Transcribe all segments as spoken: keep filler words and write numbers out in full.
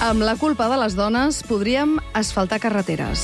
Amb la culpa de les dones podríem asfaltar carreteres.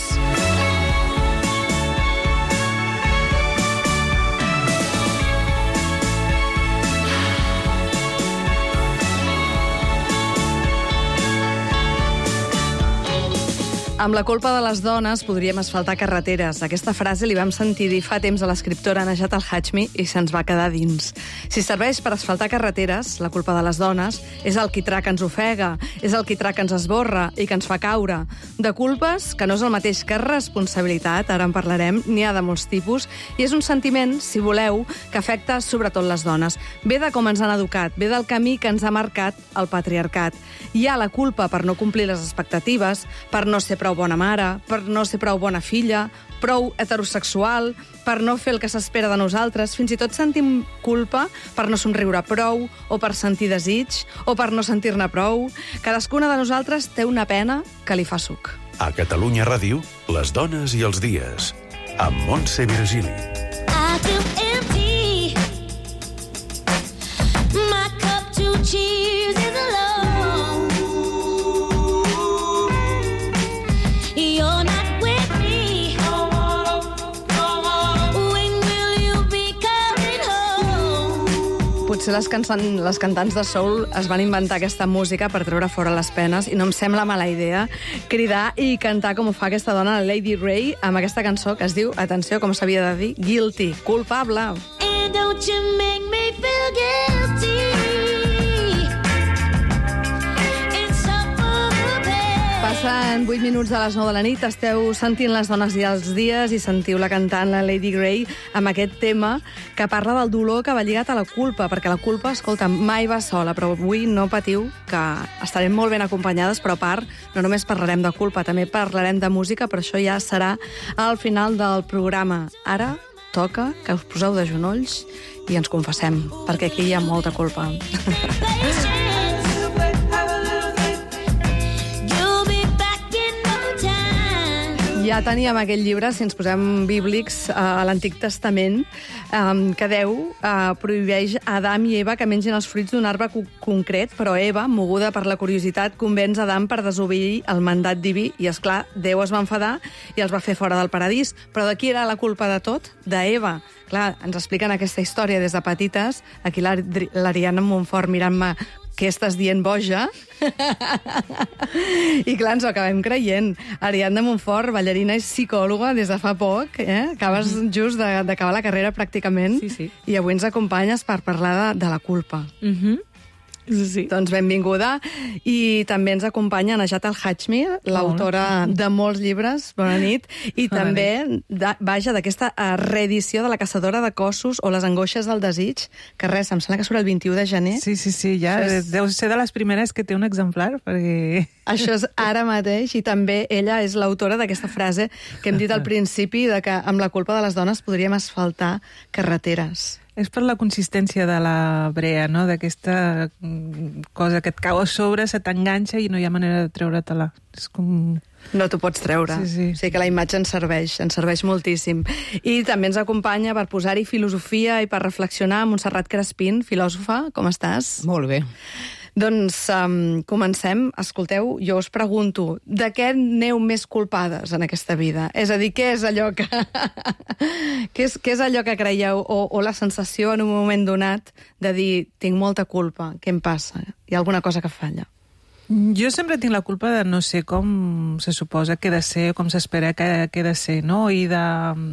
Amb la culpa de les dones podríem asfaltar carreteres. Aquesta frase li vam sentir dir fa temps a l'escriptora Najat al-Hashmi i se'ns va quedar dins. Si serveix per asfaltar carreteres, la culpa de les dones és el quitrà que ens ofega, és el quitrà que ens esborra i que ens fa caure. De culpes, que no és el mateix que responsabilitat, ara en parlarem, n'hi ha de molts tipus, i és un sentiment, si voleu, que afecta sobretot les dones. Ve de com ens han educat, ve del camí que ens ha marcat el patriarcat. Hi ha la culpa per no complir les expectatives, per no ser prou bona mare, per no ser prou bona filla, prou heterosexual, per no fer el que s'espera de nosaltres. Fins i tot sentim culpa per no somriure prou, o per sentir desig, o per no sentir-ne prou. Cadascuna de nosaltres té una pena que li fa suc. A Catalunya Ràdio, les dones i els dies, amb Montse Virgili. I feel empty. My cup to cheers is alone. You're not with me. When will you be coming home? Potser les, cançons, les cantants de soul es van inventar aquesta música per treure fora les penes i no em sembla mala idea cridar i cantar com ho fa aquesta dona, la Lady Ray, amb aquesta cançó que es diu, atenció, com s'havia de dir, Guilty, culpable. And don't you make me feel guilty. Passen vuit minuts de les nou de la nit, esteu sentint les dones i els dies i sentiu-la cantant, la Lady Ray, amb aquest tema que parla del dolor que va lligat a la culpa, perquè la culpa, escolta, mai va sola, però avui no patiu, que estarem molt ben acompanyades, però a part, no només parlarem de culpa, també parlarem de música, però això ja serà al final del programa. Ara toca que us poseu de genolls i ens confessem, perquè aquí hi ha molta culpa. Ja teníem aquell llibre, si ens posem bíblics, a l'Antic Testament, que Déu prohibeix a Adam i Eva que mengin els fruits d'un arbre concret, però Eva, moguda per la curiositat, convenç Adam per desobeir el mandat diví i, esclar, Déu es va enfadar i els va fer fora del paradís. Però de qui era la culpa de tot? D'Eva. Clar, ens expliquen aquesta història des de petites. Aquí l'Ariadna Montfort mirant-me, què estàs dient, boja? I clar, ens ho acabem creient. Ariadna Montfort, ballarina i psicòloga des de fa poc, eh? Acabes mm-hmm. just d'acabar la carrera pràcticament, sí, sí. I avui ens acompanyes per parlar de, de la culpa. Mhm. Sí. Doncs benvinguda. I també ens acompanya Najat al-Hashmi, l'autora de molts llibres, bona nit, i bona també, de, vaja, d'aquesta reedició de La caçadora de cossos o Les angoixes del desig, que res, em sembla que surt el vint-i-u de gener. Sí, sí, sí, ja és... deu ser de les primeres que té un exemplar, perquè... Això és ara mateix, i també ella és l'autora d'aquesta frase que hem dit al principi, de que amb la culpa de les dones podríem asfaltar carreteres. És per la consistència de la brea, no? D'aquesta cosa que et cau a sobre, se t'enganxa i no hi ha manera de treure-te-la. És com... No t'ho pots treure. Sí, sí. O sigui que la imatge ens serveix, ens serveix moltíssim. I també ens acompanya per posar-hi filosofia i per reflexionar Montserrat Crespín, filòsofa, com estàs? Molt bé. Doncs um, comencem. Escolteu, jo us pregunto, de què neu més culpades en aquesta vida? És a dir, què és allò que... què, és, què és allò que creieu, o, o la sensació en un moment donat de dir, tinc molta culpa, què em passa? Hi ha alguna cosa que falla? Jo sempre tinc la culpa de no ser com se suposa que he de ser, com s'espera que, que he de ser, no? I de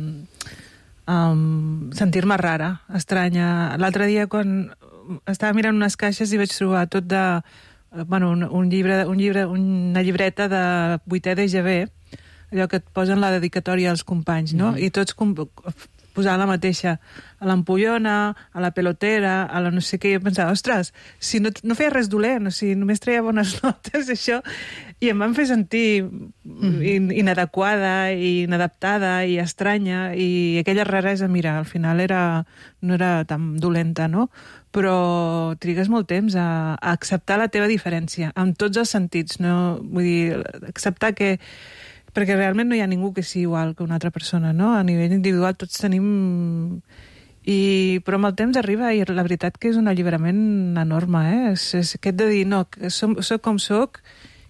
um, sentir-me rara, estranya. L'altre dia, quan estava mirant unes caixes i vaig trobar tot de... Bueno, un, un llibre, un llibre, una llibreta de vuitè de G B, allò que et posen la dedicatòria als companys, no? Mm-hmm. I tots posant la mateixa, a l'ampollona, a la pelotera, a la no sé què, i jo pensava, ostres, si no, no feia res dolent, o sigui, només treia bones notes, això, i em van fer sentir mm-hmm. in, inadequada, i inadaptada, i estranya, i aquella raresa, mira, al final era, no era tan dolenta, no? Però trigues molt temps a, a acceptar la teva diferència, en tots els sentits, no? Vull dir, acceptar que... Perquè realment no hi ha ningú que sigui igual que una altra persona, no? A nivell individual tots tenim... I... Però amb el temps arriba i la veritat que és un alliberament enorme, eh? És, és aquest de dir, no, soc, soc com soc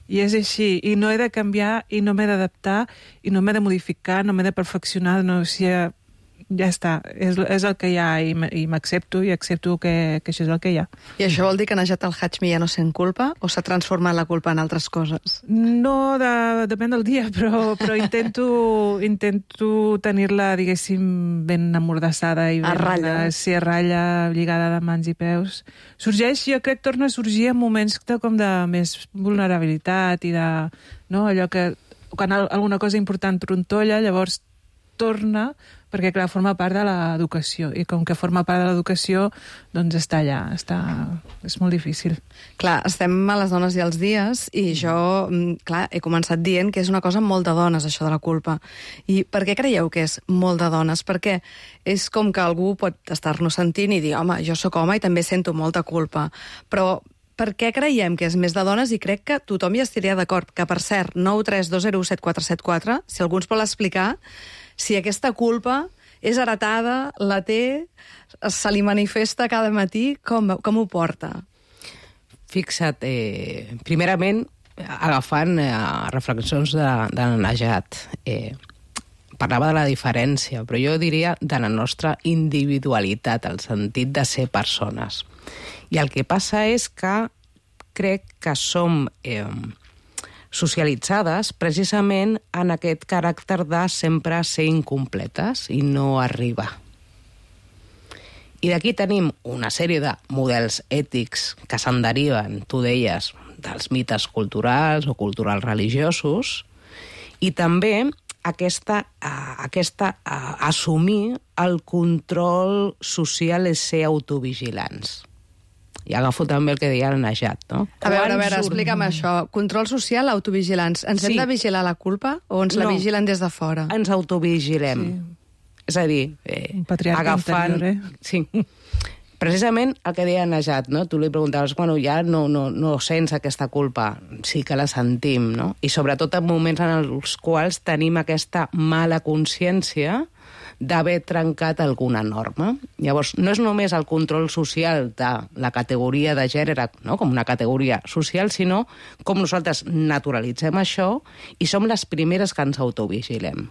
I és així, i no he de canviar, i no m'he d'adaptar, i no m'he de modificar, no m'he de perfeccionar, no, o sigui, ja està, és, és el que hi ha, i m- i m'accepto, i accepto que, que això és el que hi ha. I això vol dir que Najat al-Hashmi ja no sent culpa o s'ha transformat la culpa en altres coses? No, de, depèn del dia, però, però intento, intento tenir-la, diguéssim, ben amordassada i ben, A ratlla. eh, sí, a ratlla, lligada de mans i peus. Sorgeix, jo crec, torna a sorgir en moments de, com de més vulnerabilitat i de, no, allò que quan al- alguna cosa important trontolla, llavors torna, perquè, clar, forma part de l'educació, i com que forma part de l'educació, doncs està allà, està... és molt difícil. Clar, estem a les dones i els dies i jo, mm, clar, he començat dient que és una cosa molt de dones, això de la culpa. I per què creieu que és molt de dones? Perquè és com que algú pot estar-nos sentint i dir, home, jo sóc home i també sento molta culpa. Però per què creiem que és més de dones? I crec que tothom hi estaria d'acord. Que, per cert, nou tres dos zero set quatre set quatre, si algú ens vol explicar si aquesta culpa és heretada, la té, se li manifesta cada matí, com, com ho porta? Fixa't, eh, primerament, agafant eh, reflexions de, de Najat, eh, parlava de la diferència, però jo diria de la nostra individualitat, el sentit de ser persones. I el que passa és que crec que som eh, socialitzades precisament en aquest caràcter de sempre ser incompletes i no arribar. I d'aquí tenim una sèrie de models ètics que se'n deriven, tu deies, dels mites culturals o culturals religiosos, i també aquesta, uh, aquesta uh, assumir el control social és ser autovigilants. I agafo també el que deia el Najat, no? A veure, a Quan veure, surt- explica'm això. Control social, autovigilants. Ens Sí. hem de vigilar la culpa o ens la No. vigilen des de fora? Ens autovigilem. Sí. És a dir, eh, Un patriarca agafant... interior, eh? Sí. Precisament el que deia Najat, no? Tu li preguntaves, bueno, ja no, no, no sents aquesta culpa. Sí que la sentim, no? I sobretot en moments en els quals tenim aquesta mala consciència d'haver trencat alguna norma. Llavors, no és només el control social de la categoria de gènere, no? Com una categoria social, sinó com nosaltres naturalitzem això i som les primeres que ens autovigilem.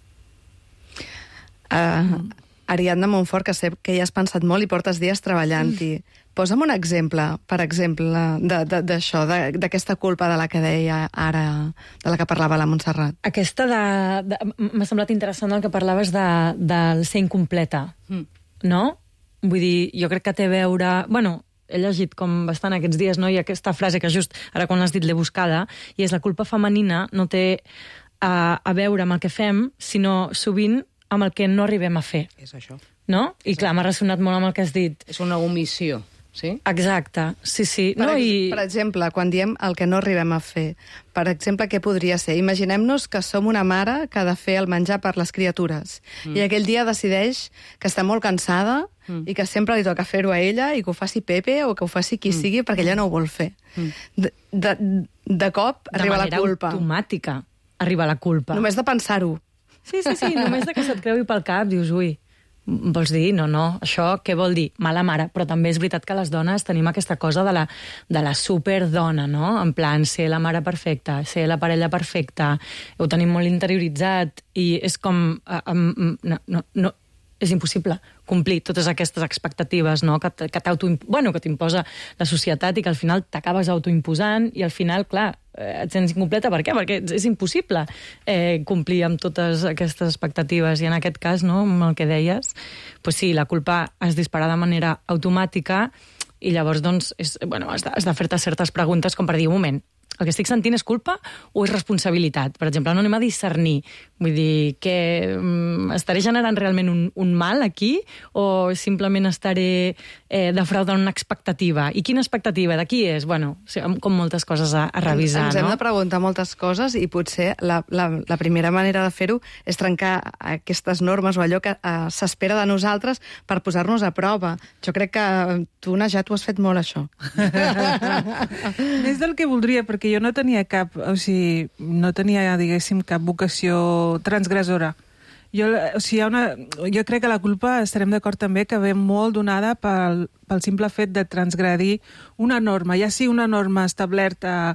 Uh, Ariadna Montfort, que sé que hi has pensat molt i portes dies treballant-hi. Posa'm un exemple, per exemple, de- de- d'això, de- d'aquesta culpa de la que deia ara, de la que parlava la Montserrat. Aquesta de... de M'ha semblat interessant el que parlaves de, del ser incompleta, Mm. no? Vull dir, jo crec que té a veure... Bueno, he llegit com bastant aquests dies, no? I aquesta frase que just ara quan l'has dit l'he buscada, i és la culpa femenina no té a, a veure amb el que fem, sinó sovint amb el que no arribem a fer, És això. no? I clar, m'ha ressonat molt amb el que has dit. És una omissió, sí? Exacte, sí, sí. Per, No, ex i... per exemple, quan diem el que no arribem a fer, per exemple, què podria ser? Imaginem-nos que som una mare que ha de fer el menjar per les criatures mm. i aquell dia decideix que està molt cansada mm. i que sempre li toca fer-ho a ella i que ho faci Pepe o que ho faci qui mm. sigui perquè ella no ho vol fer. Mm. De, de, de cop de arriba la manera culpa. automàtica arriba la culpa. Només de pensar-ho. Sí, sí, sí, només de que se't creui pel cap, dius, ui, vols dir? No, no, això què vol dir? Mala mare, però també és veritat que les dones tenim aquesta cosa de la, de la superdona, no? En plan, ser la mare perfecta, ser la parella perfecta, ho tenim molt interioritzat i és com... Uh, um, no, no, no, és impossible complir totes aquestes expectatives, no? que, que t'auto, bueno, que t'imposa la societat i que al final t'acabes autoimposant i al final, clar, eh, et sents incompleta. Per què? Perquè és impossible eh, complir amb totes aquestes expectatives i en aquest cas, no, amb el que deies, pues sí, la culpa es dispara de manera automàtica i llavors doncs, és, bueno, has de, has de fer-te certes preguntes com per dir, un moment, el que estic sentint és culpa o és responsabilitat? Per exemple, no anem a discernir. Vull dir, que um, estaré generant realment un, un mal aquí o simplement estaré eh, defraudant una expectativa? I quina expectativa? De qui és? Bueno, o sigui, com moltes coses a, a revisar, Ens hem no? de preguntar moltes coses i potser la, la, la primera manera de fer-ho és trencar aquestes normes o allò que eh, s'espera de nosaltres per posar-nos a prova. Jo crec que tu, Najat, ho has fet molt, això. És del que voldria, perquè jo no tenia cap, o sigui, no tenia, diguéssim, cap vocació transgressora. Jo, o sigui, hi ha una, jo crec que la culpa, estarem d'acord també, que ve molt donada pel, pel simple fet de transgredir una norma, ja sigui una norma establerta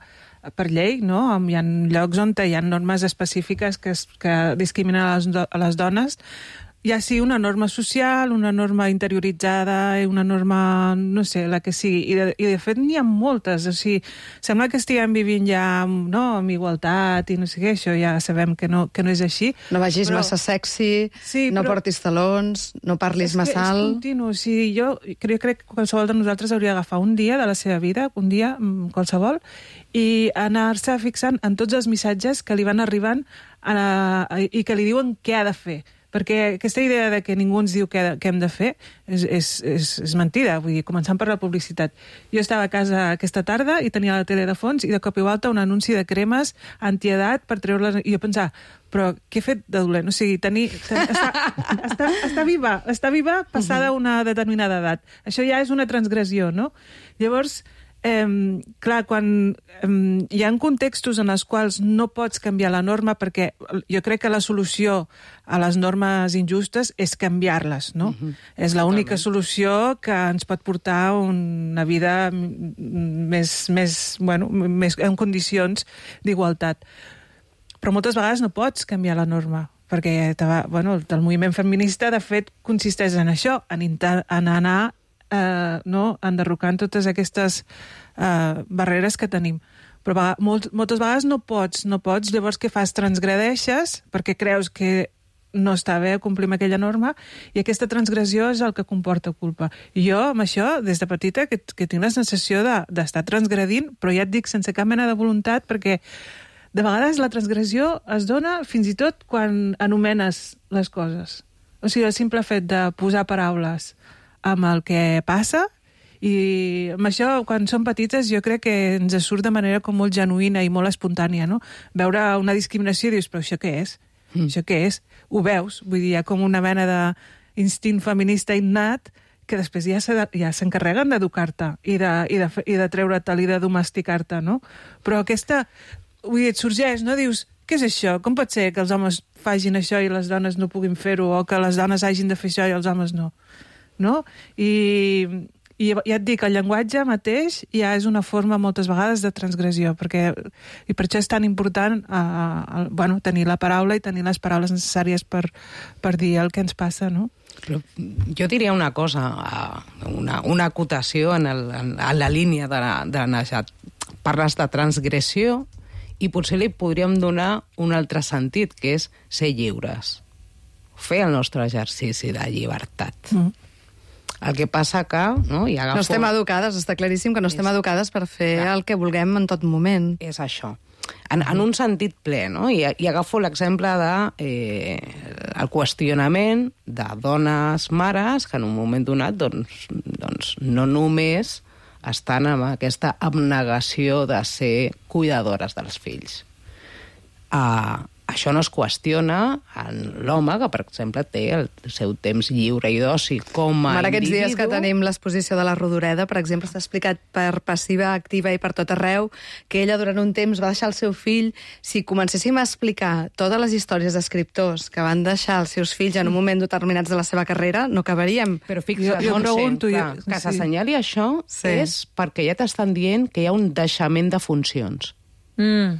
per llei, no? Hi ha llocs on hi ha normes específiques que, es, que discriminen a les, do, a les dones, ja sigui una norma social, una norma interioritzada, una norma, no sé, la que sigui. I de, i de fet n'hi ha moltes. O sigui, sembla que estiguem vivint ja, no, amb igualtat i no sé què, això ja sabem que no, que no és així. No vagis però... massa sexy, sí, no però... portis talons, no parlis és massa que alt... És continu. O sigui, jo crec, crec que qualsevol de nosaltres hauria d'agafar un dia de la seva vida, un dia qualsevol, i anar-se fixant en tots els missatges que li van arribant a, a, i que li diuen què ha de fer. Perquè aquesta idea de que ningú ens diu què, què hem de fer és, és, és, és mentida, vull dir, començant per la publicitat. Jo estava a casa aquesta tarda i tenia la tele de fons i de cop i volta un anunci de cremes antiedat per treure-les... I jo pensava, però què he fet de dolent? O sigui, tenir, ten, està, està, està viva, està viva passada una determinada edat. Això ja és una transgressió, no? Llavors... Eh, clar, quan eh, hi ha contextos en els quals no pots canviar la norma, perquè jo crec que la solució a les normes injustes és canviar-les, no? Uh-huh. És l'única solució que ens pot portar a una vida més, més, bueno, més en condicions d'igualtat. Però moltes vegades no pots canviar la norma, perquè bueno, el moviment feminista, de fet, consisteix en això, en, inter, en anar Uh, no, enderrocant totes aquestes uh, barreres que tenim. Però molt, moltes vegades no pots, no pots, llavors què fas? Transgredeixes perquè creus que no està bé complir amb aquella norma i aquesta transgressió és el que comporta culpa. I jo, amb això, des de petita, que, que tinc la sensació d'estar de, transgredint, però ja et dic, sense cap mena de voluntat, perquè de vegades la transgressió es dona fins i tot quan anomenes les coses. O sigui, el simple fet de posar paraules amb el que passa, i amb això, quan som petites, jo crec que ens surt de manera com molt genuïna i molt espontània, no? Veure una discriminació i dius, però això què és? Mm. Això què és? Ho veus? Vull dir, hi ha com una mena d'instint feminista innat que després ja s'encarreguen ja d'educar-te i de, i de, i de treure-te'l i de domesticar-te, no? Però aquesta, vull dir, et sorgeix, no? Dius, què és això? Com pot ser que els homes facin això i les dones no puguin fer-ho, o que les dones hagin de fer això i els homes no? No? I, i ja et dic, el llenguatge mateix ja és una forma moltes vegades de transgressió, perquè, i per això és tan important a, a, bueno, tenir la paraula i tenir les paraules necessàries per, per dir el que ens passa, no? Però jo diria una cosa, una, una acotació en, el, en, en la línia de, de Najat. Parles de transgressió i potser li podríem donar un altre sentit, que és ser lliures. Fer el nostre exercici de llibertat. Mm. El que passa que... No, I agafo... no estem educades, està claríssim que no estem és... educades per fer clar. El que vulguem en tot moment. És això. En, en un sentit ple, no? I, i agafo l'exemple de eh, el qüestionament de dones mares que en un moment donat doncs, doncs no només estan amb aquesta abnegació de ser cuidadores dels fills. Uh, Això no es qüestiona en l'home, que, per exemple, té el seu temps lliure i d'oci com a Ara, individu. aquests dies que tenim l'exposició de la Rodoreda, per exemple, s'ha explicat per passiva, activa i per tot arreu que ella durant un temps va deixar el seu fill. Si comencéssim a explicar totes les històries d'escriptors que van deixar els seus fills en un moment determinats de la seva carrera, no acabaríem. Però fixa't, jo, jo Montse, pregunto, que, jo, que sí. s'assenyali això Sí. és perquè ja t'estan dient que hi ha un deixament de funcions. Mm.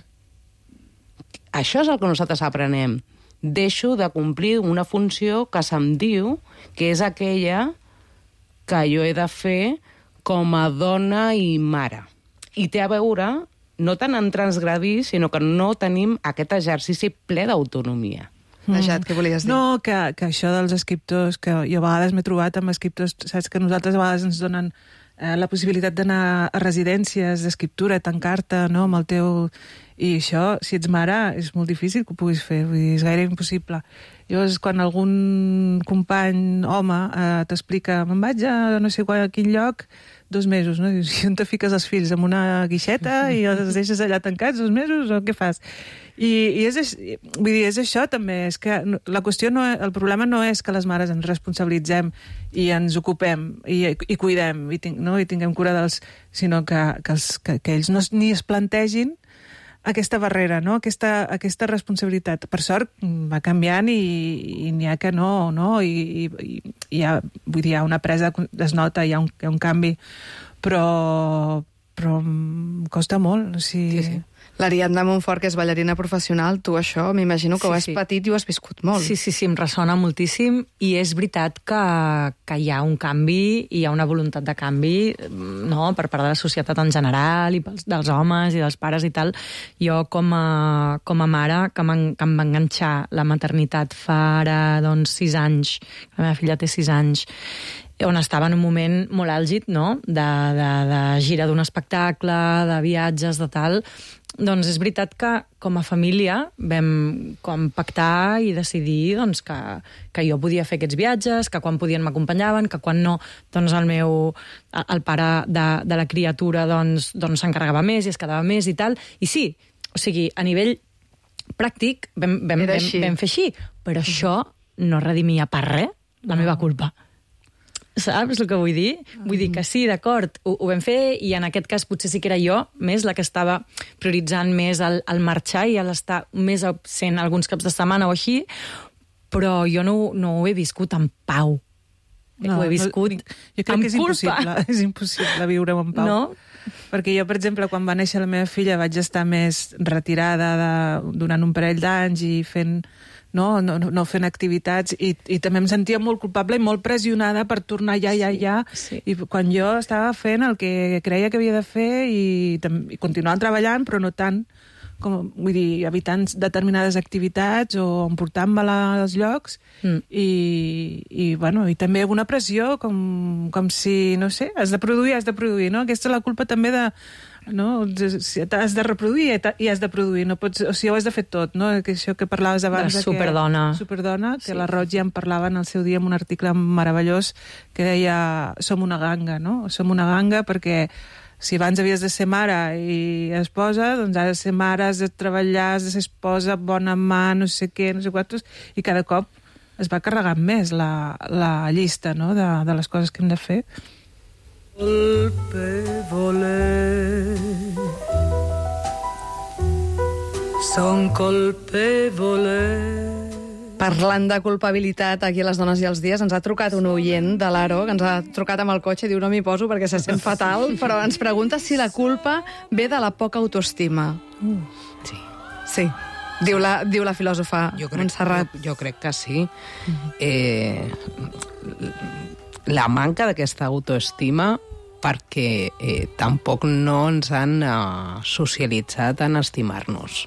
Això és el que nosaltres aprenem. Deixo de complir una funció que se'm diu que és aquella que jo he de fer com a dona i mare. I té a veure no tant en transgredir, sinó que no tenim aquest exercici ple d'autonomia. Najat, què volies dir? No, que, que això dels escriptors, que jo a vegades m'he trobat amb escriptors, saps que nosaltres a vegades ens donen eh, la possibilitat d'anar a residències d'escriptura, tancar-te, no?, amb el teu... I això, si ets mare, és molt difícil que ho puguis fer, vull dir, és gaire impossible. Llavors, quan algun company, home, eh, t'explica me'n vaig a no sé a quin lloc, dos mesos, no? Dius, i on te fiques els fills? En una guixeta i els deixes allà tancats dos mesos o què fas? I, i és, vull dir, és això també, és que la qüestió no, el problema no és que les mares ens responsabilitzem i ens ocupem i, i cuidem i, ting, no? I tinguem cura dels... sinó que, que, els, que, que ells no ni es plantegin aquesta barrera, no? aquesta, aquesta responsabilitat. Per sort va canviant i, i n'hi ha que no, no? I, i, i hi ha, vull dir, hi ha una presa, es nota, hi ha un, hi ha un canvi, però, però em costa molt. O sigui... Sí, sí. L'Ariadna Montfort, que és ballarina professional, tu això m'imagino que Sí, ho has sí. patit i ho has viscut molt. Sí, sí, sí, em ressona moltíssim i és veritat que, que hi ha un canvi, hi ha una voluntat de canvi, no?, per part de la societat en general i pels, dels homes i dels pares i tal. Jo, com a, com a mare, que, que em va enganxar la maternitat fa ara, doncs, sis anys, la meva filla té sis anys, on estava en un moment molt àlgid, no?, de, de, de gira d'un espectacle, de viatges, de tal. Doncs és veritat que, com a família, vam com pactar i decidir doncs, que, que jo podia fer aquests viatges, que quan podien m'acompanyaven, que quan no, doncs el meu el pare de, de la criatura doncs, doncs s'encarregava més i es quedava més i tal. I sí, o sigui, a nivell pràctic vam, vam, Era vam, així. vam fer així, però això no redimia per res la meva culpa. Saps el que vull dir? Vull dir que sí, d'acord, ho, ho vam fer i en aquest cas potser sí que era jo més la que estava prioritzant més el, el marxar i l'estar més absent alguns caps de setmana o així, però jo no, no ho he viscut en pau. No, ho he viscut no, jo crec amb que és culpa. impossible, és impossible viure en pau. No? Perquè jo, per exemple, quan va néixer la meva filla vaig estar més retirada de, durant un parell d'anys i fent... No, no, no fent activitats i, i també em sentia molt culpable i molt pressionada per tornar ja, ja, ja. Sí. I quan jo estava fent el que creia que havia de fer i, i continuant treballant, però no tant, com, vull dir, evitant determinades activitats o emportant-me-la als llocs mm. i, i, bueno, i també una pressió com, com si, no sé, has de produir, has de produir, no? Aquesta és la culpa també de... No? Has de reproduir i has de produir, no pots, o sigui, ho has de fer tot, no? Que això que parlaves abans de superdona. Que, superdona, que sí. la Roig ja en parlava en el seu dia en un article meravellós que deia som una ganga, no? Som una ganga perquè si abans havies de ser mare i esposa, doncs has de ser mare, has de treballar, has de ser esposa, bona mà, no sé què, no sé quantos, i cada cop es va carregant més la, la llista, no? de, de les coses que hem de fer. Colpe voler, son colpe voler. Parlant de culpabilitat aquí a les dones i els dies, ens ha trucat un oient de l'Aro, que ens ha trucat amb el cotxe i diu no m'hi poso perquè se sent fatal, però ens pregunta si la culpa ve de la poca autoestima. Uh, sí. Sí, diu la, diu la filòsofa jo crec, Montserrat. Jo, jo crec que sí. Eh, la manca d'aquesta autoestima perquè eh, tampoc no ens han eh, socialitzat en estimar-nos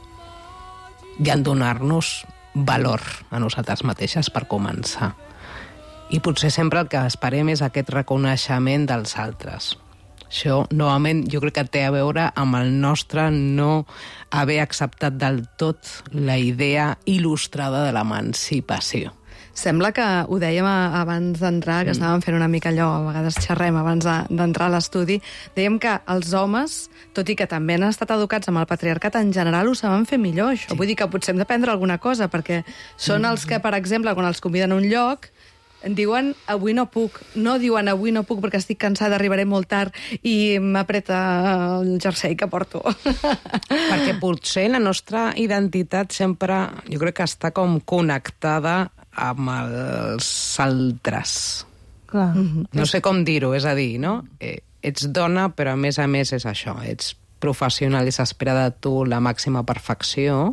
i en donar-nos valor a nosaltres mateixes per començar. I potser sempre el que esperem és aquest reconeixement dels altres. Això, novament, jo crec que té a veure amb el nostre no haver acceptat del tot la idea il·lustrada de l'emancipació. Sembla que ho dèiem abans d'entrar, que estàvem fent una mica allò, a vegades xerrem abans d'entrar a l'estudi, dèiem que els homes, tot i que també han estat educats amb el patriarcat, en general ho saben fer millor, això. Sí. Vull dir que potser hem d'aprendre alguna cosa, perquè són mm. els que, per exemple, quan els conviden a un lloc, diuen avui no puc, no diuen avui no puc perquè estic cansada, arribaré molt tard i m'apreta el jersei que porto. Perquè potser la nostra identitat sempre, jo crec que està com connectada amb els altres. Clar. No sé com dir-ho, és a dir, no? Eh, ets dona, però a més a més és això. Ets professional i s'espera de tu la màxima perfecció.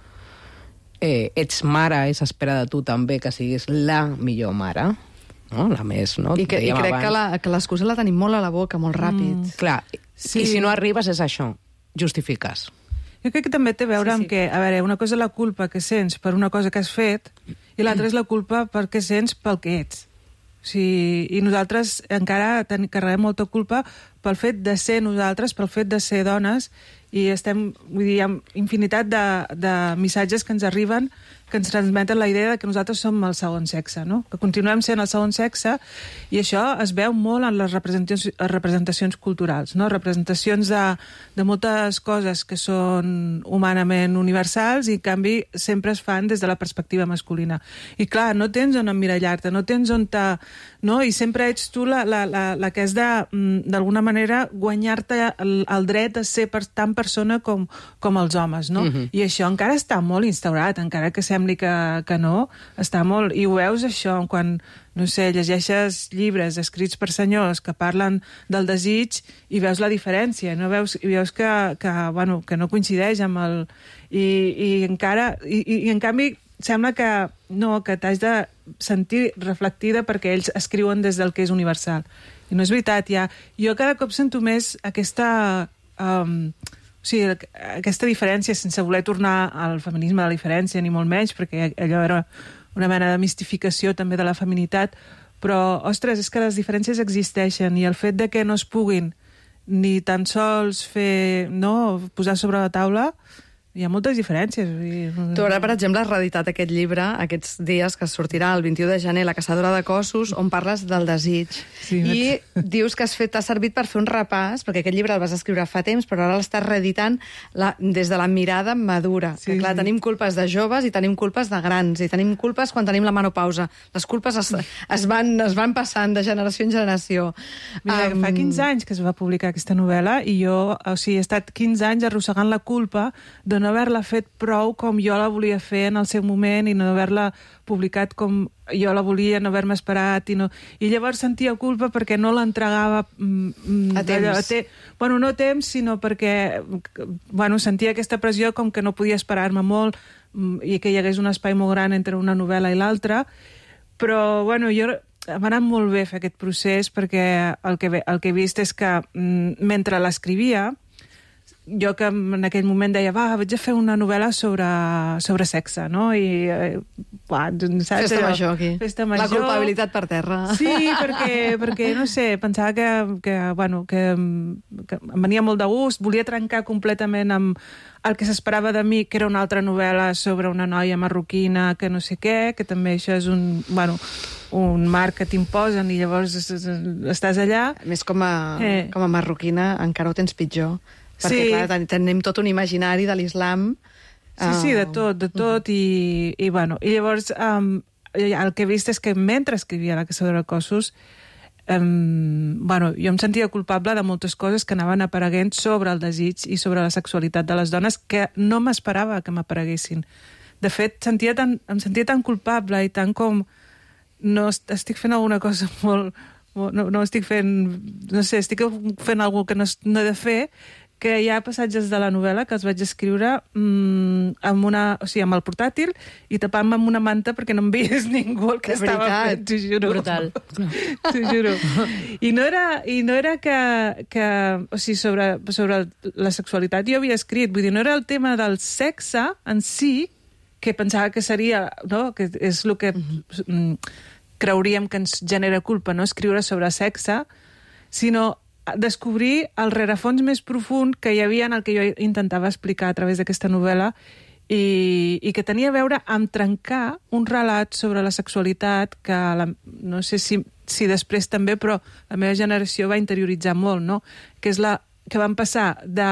Eh, ets mare i s'espera de tu també que siguis la millor mare. No? La més, no? I, que, i crec abans. que la, que l'excusa la tenim molt a la boca, molt ràpid. Mm. Clar, Sí. i si no arribes és això, justifiques. Jo crec que també té a veure Sí, sí. amb que, a veure, una cosa és la culpa que sents per una cosa que has fet i l'altra és la culpa perquè sents pel que ets. O sigui, i nosaltres encara ten, carreguem molta culpa pel fet de ser nosaltres, pel fet de ser dones, i estem, vull dir, hi ha infinitat de, de missatges que ens arriben que ens transmeten la idea de que nosaltres som el segon sexe, no? Que continuem sent el segon sexe, i això es veu molt en les representacions, representacions culturals, no? Representacions de, de moltes coses que són humanament universals i, en canvi, sempre es fan des de la perspectiva masculina. I, clar, no tens on emmirallar-te, no tens on te... No? I sempre ets tu la, la, la, la que has de, d'alguna manera, guanyar-te el, el dret a ser per, tan persona com, com els homes, no? Uh-huh. I això encara està molt instaurat, encara que sembli que, que no, està molt... I ho veus, això, quan, no sé, llegeixes llibres escrits per senyors que parlen del desig i veus la diferència, no? Veus, i veus que, que, bueno, que no coincideix amb el... I, i encara... I, i, i en canvi, sembla que no, que t'has de sentir reflectida perquè ells escriuen des del que és universal. I no és veritat, ja. Jo cada cop sento més aquesta... Um, o sigui, aquesta diferència, sense voler tornar al feminisme de la diferència, ni molt menys, perquè allò era una mena de mistificació també de la feminitat, però, ostres, és que les diferències existeixen i el fet de que no es puguin ni tan sols fer, no, posar sobre la taula, hi ha moltes diferències. Tu ara, per exemple, has reeditat aquest llibre aquests dies que sortirà el vint-i-u de gener, La caçadora de cossos, on parles del desig. Sí, I dius que has fet, t'ha servit per fer un repàs, perquè aquest llibre el vas escriure fa temps, però ara l'estàs reeditant la, des de la mirada madura. Sí, que, clar, sí. Tenim culpes de joves i tenim culpes de grans, i tenim culpes quan tenim la menopausa. Les culpes es, es, van, es van passant de generació en generació. Mira, um... fa quinze anys que es va publicar aquesta novel·la i jo, o sigui, he estat quinze anys arrossegant la culpa de no haver-la fet prou com jo la volia fer en el seu moment i no haver-la publicat com jo la volia, no haver-me esperat i, no... i llavors sentia culpa perquè no l'entregava mm, a temps. A te... bueno, no a temps, sinó perquè bueno, sentia aquesta pressió com que no podia esperar-me molt mm, i que hi hagués un espai molt gran entre una novel·la i l'altra, però bueno, jo m'ha anat molt bé fer aquest procés perquè el que, el que he vist és que mm, mentre l'escrivia jo que en aquell moment deia, va, vaig a fer una novel·la sobre, sobre sexe, no? I, eh, va, saps? Festa allò? major, aquí. Festa major. La culpabilitat per terra. Sí, perquè, perquè no sé, pensava que, que, bueno, que, que em venia molt de gust, volia trencar completament amb el que s'esperava de mi, que era una altra novel·la sobre una noia marroquina que no sé què, que també això és un, bueno, un marc que t'imposen i llavors estàs allà. A més, com a, eh. com a marroquina encara ho tens pitjor. Perquè, sí. clar, tenim tot un imaginari de l'islam. Sí, sí, de tot, de tot. I, i, bueno, i llavors um, el que he vist és que mentre escrivia La caçadora de cossos um, bueno, jo em sentia culpable de moltes coses que anaven apareguent sobre el desig i sobre la sexualitat de les dones que no m'esperava que m'apareguessin. De fet, sentia tan, em sentia tan culpable i tan com... No estic fent alguna cosa molt... No, no estic fent... No sé, estic fent alguna que no, no he de fer, que hi ha passatges de la novel·la que els vaig escriure mmm, amb, una, o sigui, amb el portàtil i tapant-me amb una manta perquè no em veiés ningú el que de estava veritat. fent, t'ho juro. Brutal. T'ho juro. I no era, i no era que, que o sigui, sobre, sobre la sexualitat jo havia escrit, vull dir, no era el tema del sexe en si, que pensava que seria, no?, que és el que mm, creuríem que ens genera culpa, no?, escriure sobre sexe, sinó descobrir el rerefons més profund que hi havia en el que jo intentava explicar a través d'aquesta novel·la i, i que tenia a veure amb trencar un relat sobre la sexualitat que la, no sé si, si després també, però la meva generació va interioritzar molt, no? Que és la que van passar de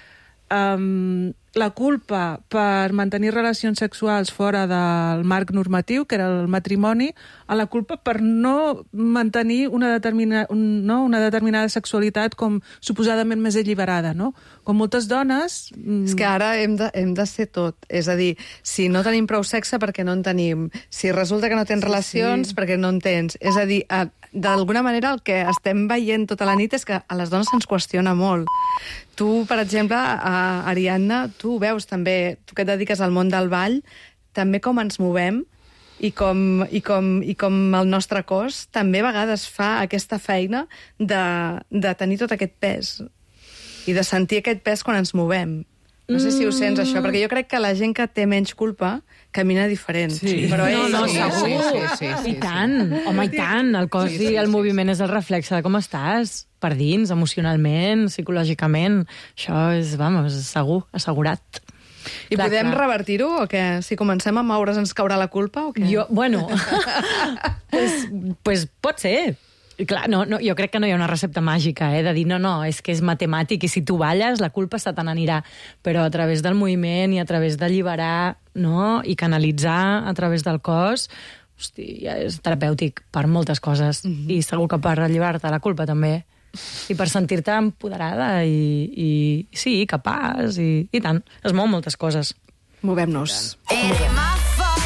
um, la culpa per mantenir relacions sexuals fora del marc normatiu, que era el matrimoni, a la culpa per no mantenir una, determina, un, no, una determinada sexualitat com suposadament més alliberada, no? Com moltes dones... És que ara hem de, hem de ser tot. És a dir, si no tenim prou sexe, perquè no en tenim. Si resulta que no tens sí, relacions, sí. perquè no en tens. És a dir, d'alguna manera el que estem veient tota la nit és que a les dones se'ns qüestiona molt. Tu, per exemple, a Ariadna, tu ho veus també, tu que et dediques al món del ball, també com ens movem i com, i com, i com el nostre cos també a vegades fa aquesta feina de, de tenir tot aquest pes i de sentir aquest pes quan ens movem. No sé si ho sents, això, perquè jo crec que la gent que té menys culpa camina diferent. Sí. Però No, ell... no, Sí, segur. sí, sí, sí, sí, I tant. Home, i tant. El cos Sí, sí, i el sí, moviment és el reflexe de com estàs, per dins, emocionalment, psicològicament. Això és, vamos, segur, assegurat. I Clar, podem clar. revertir-ho o què? Si comencem a moure's ens caurà la culpa o què? Jo, bueno, pues, pues pot ser. I clar, no, no, jo crec que no hi ha una recepta màgica, eh, de dir, no, no, és que és matemàtic i si tu balles, la culpa se te n'anirà. Però a través del moviment i a través d'alliberar, no?, i canalitzar a través del cos, hosti, ja és terapèutic per moltes coses. Mm-hmm. I segur que per alliberar-te la culpa també. I per sentir-te empoderada i, i sí, capaç, i, i tant. Es mou moltes coses. Movem-nos. It ain't my fault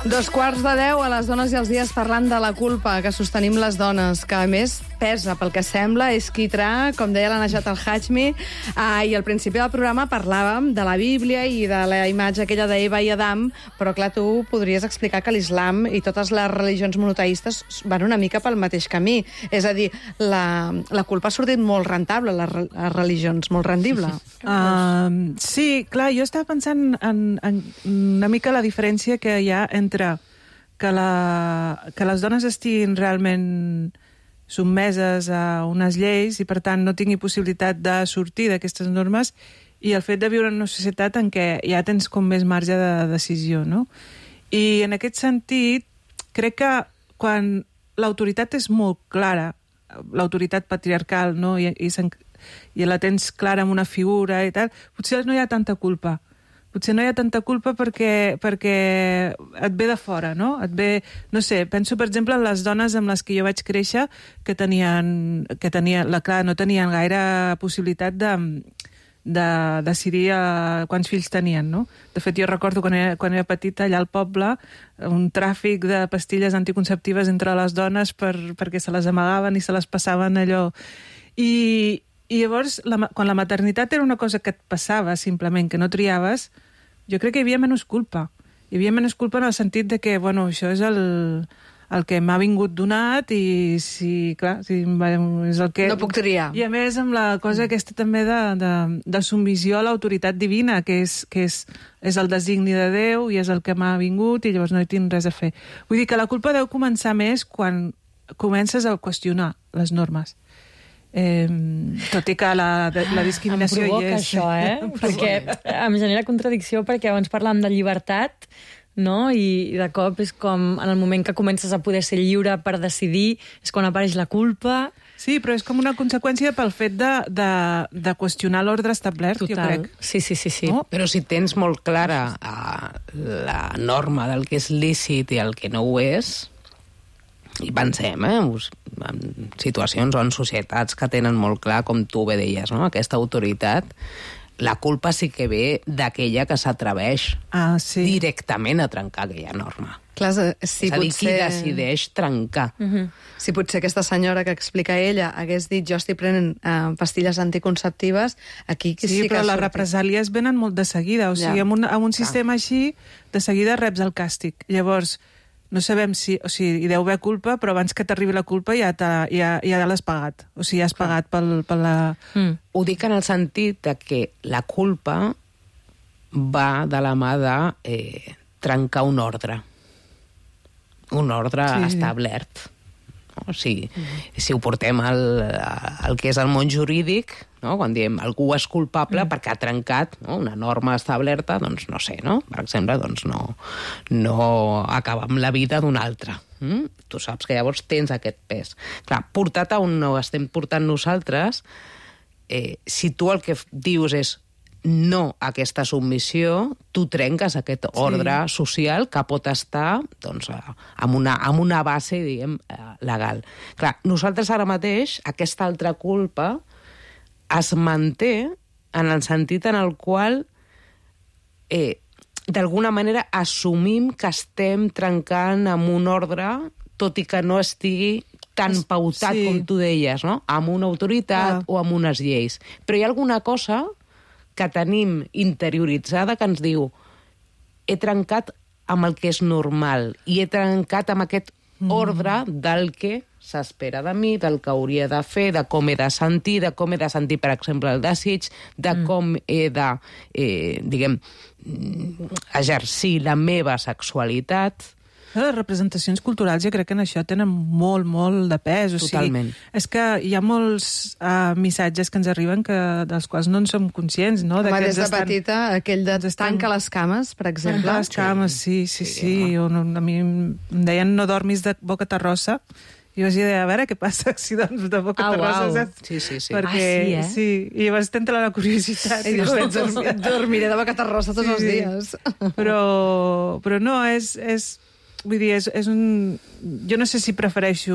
Dos quarts de deu a les dones i els dies parlant de la culpa que sostenim les dones, que a més pesa, pel que sembla, és quitrà, com deia la Najat al-Hashmi, ah, i al principi del programa parlàvem de la Bíblia i de la imatge aquella d'Eva i Adam, però clar, tu podries explicar que l'islam i totes les religions monoteistes van una mica pel mateix camí. És a dir, la, la culpa ha sortit molt rentable, les, les religions, molt rendible. Uh, sí, clar, jo estava pensant en, en una mica la diferència que hi ha entre que, la, que les dones estiguin realment sotmeses a unes lleis i, per tant, no tingui possibilitat de sortir d'aquestes normes i el fet de viure en una societat en què ja tens com més marge de decisió, no? I en aquest sentit, crec que quan l'autoritat és molt clara, l'autoritat patriarcal, no? I, i, i la tens clara amb una figura i tal, potser no hi ha tanta culpa. Potser no hi ha tanta culpa perquè, perquè et ve de fora, no? Et ve, no sé, penso, per exemple, en les dones amb les que jo vaig créixer que tenien, que tenien la, clar, no tenien gaire possibilitat de, de decidir uh, quants fills tenien, no? De fet, jo recordo quan era, quan era petita, allà al poble, un tràfic de pastilles anticonceptives entre les dones per, perquè se les amagaven i se les passaven allò. I... I llavors, la, quan la maternitat era una cosa que et passava, simplement, que no triaves, jo crec que hi havia menys culpa. Hi havia menys culpa en el sentit de que, bueno, això és el, el que m'ha vingut donat i, si, clar, si, és el que... No puc triar. I a més, amb la cosa aquesta també de, de, de submissió a l'autoritat divina, que, és, que és, és el designi de Déu i és el que m'ha vingut i llavors no hi tinc res a fer. Vull dir que la culpa deu començar més quan comences a qüestionar les normes. Eh, tot i que la, la discriminació hi és. Em provoca això, eh? Perquè em genera contradicció perquè abans parlàvem de llibertat, no? I, I de cop és com en el moment que comences a poder ser lliure per decidir és quan apareix la culpa. Sí, però és com una conseqüència pel fet de, de, de qüestionar l'ordre establert, Total. Jo crec. Sí, sí, sí. sí. No? Però si tens molt clara uh, la norma del que és lícit i el que no ho és, i pensem, eh, en situacions o en societats que tenen molt clar, com tu bé deies, no? Aquesta autoritat, la culpa sí que ve d'aquella que s'atreveix ah, sí. directament a trencar aquella norma. Clar, si és a dir, potser... qui decideix trencar. Uh -huh. Si potser aquesta senyora que explica ella hagués dit jo estic prenent uh, pastilles anticonceptives, aquí sí, sí sí que però les sortit. represàlies venen molt de seguida. O sigui, ja. amb, un, amb un sistema així, de seguida reps el càstig. Llavors, no sabem si... O sigui, hi deu haver culpa, però abans que t'arribi la culpa ja, ja, ja l'has pagat. O sigui, ja has pagat pel, per la... Mm. Ho dic en el sentit de que la culpa va de la mà de eh, trencar un ordre. Un ordre sí. establert. O sigui, mm. si ho portem al, al que és el món jurídic, no? Quan diem algú és culpable mm. perquè ha trencat, no? Una norma establerta, doncs no sé, no? Per exemple, doncs no, no acabar amb la vida d'un altre. Mm? Tu saps que llavors tens aquest pes. Clar, portat a on no estem portant nosaltres, eh, si tu el que dius és no a aquesta submissió, tu trenques aquest ordre sí. social que pot estar doncs, amb, una, amb una base, diguem, legal. Clar, nosaltres ara mateix, aquesta altra culpa es manté en el sentit en el qual eh, d'alguna manera assumim que estem trencant amb un ordre, tot i que no estigui tan pautat sí. com tu deies, no? Amb una autoritat ah. o amb unes lleis. Però hi ha alguna cosa que tenim interioritzada que ens diu he trencat amb el que és normal i he trencat amb aquest ordre mm. del que s'espera de mi, del que hauria de fer, de com he de sentir, de com he de sentir, per exemple, el desig, de mm. com he de, eh, diguem, exercir la meva sexualitat. Les representacions culturals jo crec que en això tenen molt, molt de pes. O Totalment. Sigui, és que hi ha molts uh, missatges que ens arriben que, dels quals no en som conscients, no? Home, des de estan, petita, aquell de estan... tanca les cames, per exemple. Tanca les cames, sí, sí, sí. sí. sí. No, a mi em deien no dormis de boca terrossa. I vaig dir, a veure què passa si dorms de boca ah, terrossa, wow. saps? Sí, sí, sí. Perquè, ah, sí, eh? Sí, i llavors t'entra la curiositat. I dius, dormiré, dormiré de boca terrossa tots sí, els dies. Però, però no, és... és vull dir, és, és un... Jo no sé si prefereixo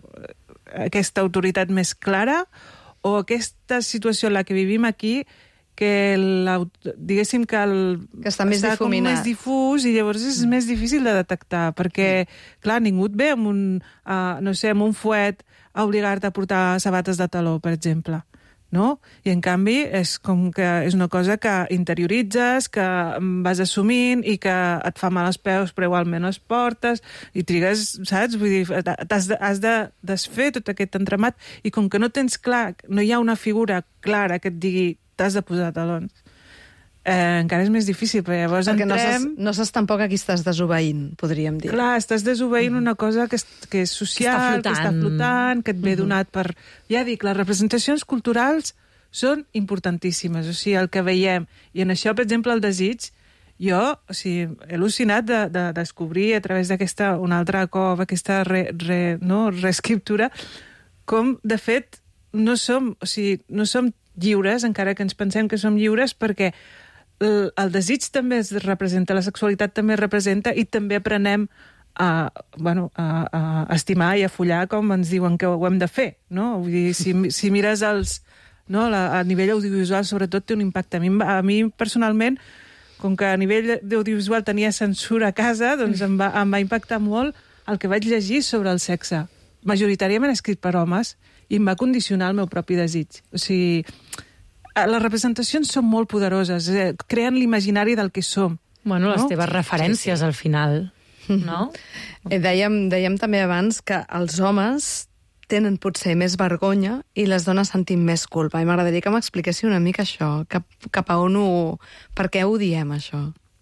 aquesta autoritat més clara o aquesta situació en la que vivim aquí que el, diguéssim que el... Que està més com difuminat. més difús i llavors és mm. més difícil de detectar, perquè, mm. clar, ningú et ve amb un, uh, no sé, amb un fuet a obligar-te a portar sabates de taló, per exemple. No? I en canvi és com que és una cosa que interioritzes, que vas assumint i que et fa mal als peus però igualment els portes i trigues, saps? Vull dir, has de, has de desfer tot aquest entramat i com que no tens clar, no hi ha una figura clara que et digui t'has de posar talons, eh, encara és més difícil, perquè llavors Perquè entrem... no saps tampoc a qui estàs desobeint, podríem dir. Clar, estàs desobeint mm. una cosa que és, que és social, que està, que està flotant, que et ve mm-hmm. donat per... Ja dic, les representacions culturals són importantíssimes, o sigui, el que veiem. I en això, per exemple, el desig, jo o sigui, he al·lucinat de, de descobrir a través d'aquesta, un altre cop, aquesta re, re, no, reescriptura, com, de fet, no som, o sigui, no som lliures, encara que ens pensem que som lliures, perquè el, el desig també es representa, la sexualitat també es representa i també aprenem a, bueno, a, a estimar i a follar com ens diuen que ho hem de fer, no? Vull dir, si, si mires els... No, la, a nivell audiovisual, sobretot, té un impacte. A mi, a mi personalment, com que a nivell audiovisual tenia censura a casa, doncs em va, em va impactar molt el que vaig llegir sobre el sexe. Majoritàriament escrit per homes, i em va condicionar el meu propi desig. O sigui, les representacions són molt poderoses, eh, creen l'imaginari del que som. Bueno, les no? teves referències, sí, sí. al final, no? Eh, dèiem, dèiem també abans que els homes tenen potser més vergonya i les dones sentim més culpa. I m'agradaria que m'expliquessi una mica això, cap, cap a on ho... Per què ho diem, això?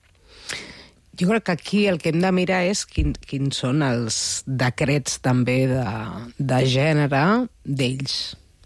Jo crec que aquí el que hem de mirar és quin, quins són els decrets també de, de gènere d'ells.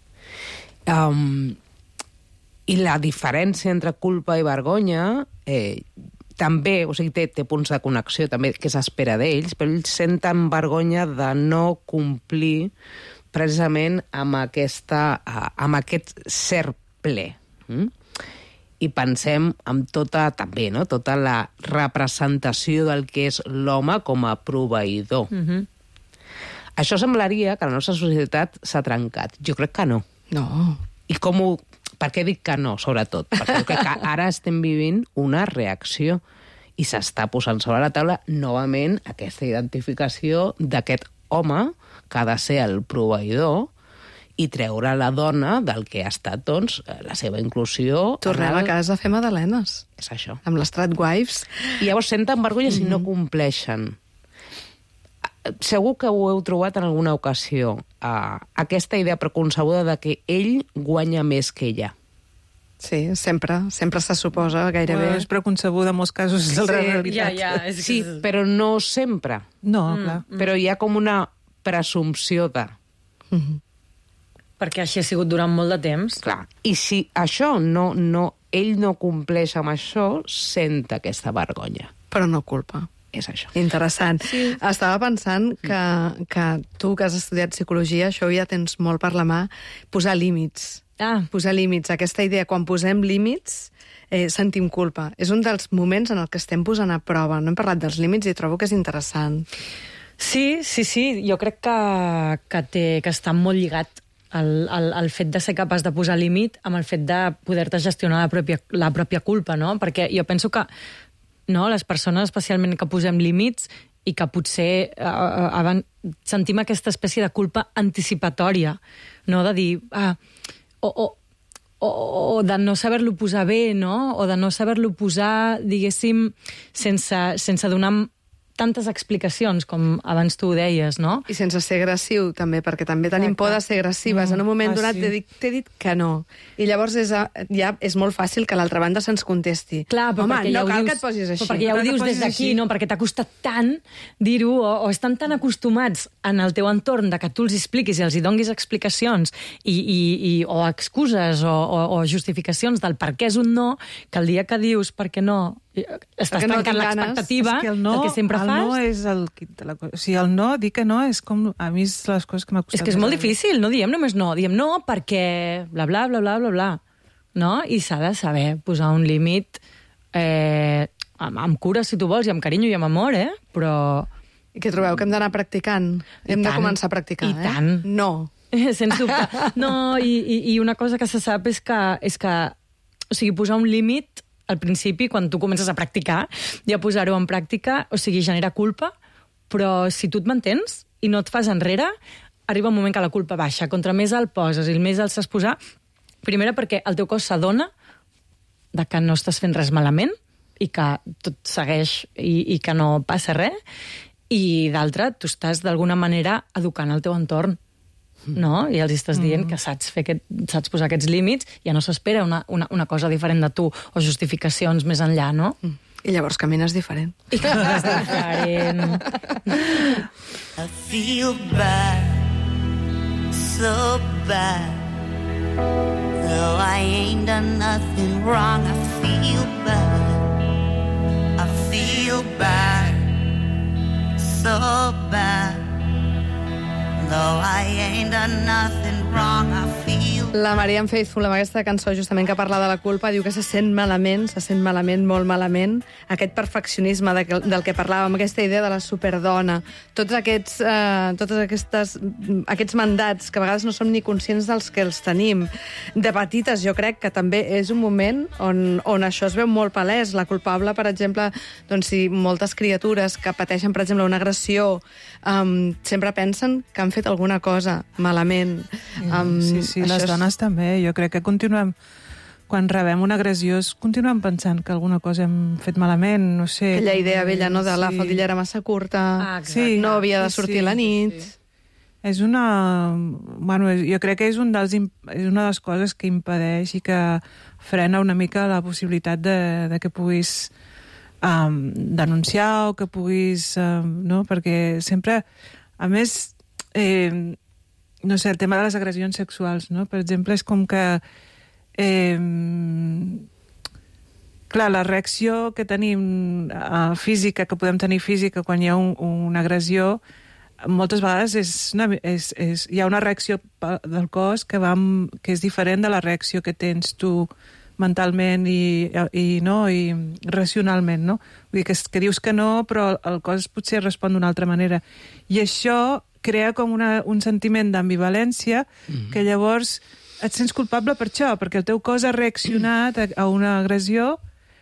Um, I la diferència entre culpa i vergonya eh, també, o sigui, té, té punts de connexió també que s'espera d'ells, però ells senten vergonya de no complir precisament amb, aquesta, amb aquest ser ple. Mm? I pensem en tota, també, no? tota la representació del que és l'home com a proveïdor. Mm-hmm. Això semblaria que la nostra societat s'ha trencat. Jo crec que no. No. I com ho... Per què dic que no, sobretot? Perquè crec que ara estem vivint una reacció i s'està posant sobre la taula novament aquesta identificació d'aquest home que ha de ser el proveïdor i treure la dona del que ha estat, doncs, la seva inclusió... Tornem el... a casa a fer madalenes. És això. Amb les Stradwives. I llavors senten vergonya si mm-hmm. no compleixen. Segur que ho heu trobat en alguna ocasió, uh, aquesta idea preconcebuda de que ell guanya més que ella. Sí, sempre, sempre se suposa gairebé. Bueno, és preconcebuda en molts casos de la realitat. Ja, ja, és... Sí, però no sempre. No, mm, clar. Mm. Però hi ha com una presumpció de... Mm-hmm. Perquè així ha sigut durant molt de temps. Clar. I si això no, no, ell no compleix amb això, sent aquesta vergonya. Però no culpa. És això. Interessant. Sí. Estava pensant que, que tu, que has estudiat psicologia, això ja tens molt per la mà, posar límits. Ah. Posar límits. Aquesta idea, quan posem límits, eh, sentim culpa. És un dels moments en el que estem posant a prova. No hem parlat dels límits i trobo que és interessant. Sí, sí, sí. Jo crec que, que, té, que està molt lligat el, el, el fet de ser capaç de posar límit amb el fet de poder-te gestionar la pròpia, la pròpia culpa, no? Perquè jo penso que no, les persones, especialment que posem límits i que potser eh, abans, sentim aquesta espècie de culpa anticipatòria, no? De dir... Ah, o, o, o, o de no saber-lo posar bé, no? O de no saber-lo posar, diguéssim, sense, sense donar tantes explicacions, com abans tu ho deies, no? I sense ser agressiu, també, perquè també tenim por de ser agressives. Mm, en un moment ah, donat sí. t'he dit, t'he dit que no. I llavors és, ja és molt fàcil que l'altra banda se'ns contesti. Clar, però home, perquè ja no ho cal dius, que et posis així. perquè ja ho dius des d'aquí, no? Perquè t'ha costat tant dir-ho, o, o estan tan acostumats en el teu entorn de que tu els expliquis i els hi donguis explicacions i, i, i, o excuses o, o, o justificacions del per què és un no, que el dia que dius per què no estàs no tancant l'expectativa que no, del que sempre el fas. No és el, la, o sigui, el no, dir que no és com... A mi és les coses que m'ha costat. És que és molt difícil, no diem només no, diem no perquè bla, bla, bla, bla, bla, bla, no? I s'ha de saber posar un límit eh, amb, amb cura, si tu vols, i amb carinyo i amb amor, eh? Però... I que trobeu que hem d'anar practicant? I hem tant, de començar a practicar, i eh? tant. No. Sens dubte. No, i, i, i una cosa que se sap és que, és que o sigui, posar un límit al principi, quan tu comences a practicar, ja posar-ho en pràctica, o sigui, genera culpa, però si tu et mantens i no et fas enrere, arriba un moment que la culpa baixa. Contra més el poses i més el saps posar, primera perquè el teu cos s'adona de que no estàs fent res malament i que tot segueix i, i que no passa res, i d'altra, tu estàs d'alguna manera educant el teu entorn, no? I els estàs dient que saps, fer aquest, saps posar aquests límits, ja no s'espera una, una, una cosa diferent de tu o justificacions més enllà, no? I llavors camines diferent. I que és diferent. I feel bad, so bad. Though I ain't done nothing wrong, I feel bad. I feel bad, so bad. Though I ain't done nothing wrong, I feel... La Marianne Faithfull, amb aquesta cançó justament que parla de la culpa, diu que se sent malament, se sent malament, molt malament. Aquest perfeccionisme de que, del que parlàvem, aquesta idea de la superdona, tots aquests, eh, totes aquestes, aquests mandats que a vegades no som ni conscients dels que els tenim. De petites, jo crec que també és un moment on, on això es veu molt palès. La culpable, per exemple, doncs si moltes criatures que pateixen, per exemple, una agressió, um, sempre pensen que han fet alguna cosa malament. Um, Sí, sí, les dones és... també. Jo crec que continuem, quan rebem una agressió, continuem pensant que alguna cosa hem fet malament, no sé. Aquella idea vella, no?, de sí. la faldilla era massa curta, Ah, sí, no havia de sortir sí, a la nit... sí. És una... Bueno, jo crec que és, un dels, és una de les coses que impedeix i que frena una mica la possibilitat de, de que puguis um, denunciar o que puguis... Um, no? Perquè sempre... A més... Eh, no sé, el tema de les agressions sexuals, no? Per exemple, és com que... Eh, clar, la reacció que tenim uh, física, que podem tenir física quan hi ha un, una agressió, moltes vegades és una, és, és, hi ha una reacció del cos que, va amb, que és diferent de la reacció que tens tu mentalment i, i, no? I racionalment, no? Vull dir que, que dius que no, però el cos potser respon d'una altra manera. I això crea com una, un sentiment d'ambivalència mm-hmm. que llavors et sents culpable per això, perquè el teu cos ha reaccionat a, a una agressió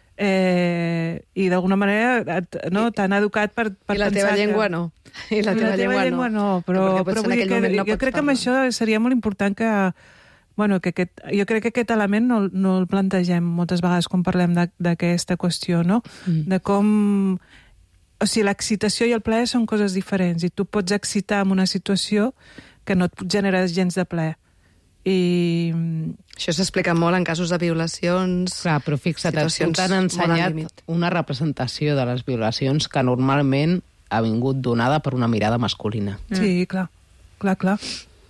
eh, i d'alguna manera et, no, t'han educat per, per I la pensar teva llengua que... no. I la teva, la teva llengua, llengua no. no però, però vull dir que no jo crec que amb això seria molt important que... Bueno, que aquest, jo crec que aquest element no, no el plantegem moltes vegades quan parlem d'aquesta qüestió, no? Mm. De com... O sigui, l'excitació i el plaer són coses diferents i tu pots excitar en una situació que no et genera gens de plaer. I... Això s'explica molt en casos de violacions... Clar, però fixa't, tu t'han ensenyat una representació de les violacions que normalment ha vingut donada per una mirada masculina. Sí, clar, clar, clar.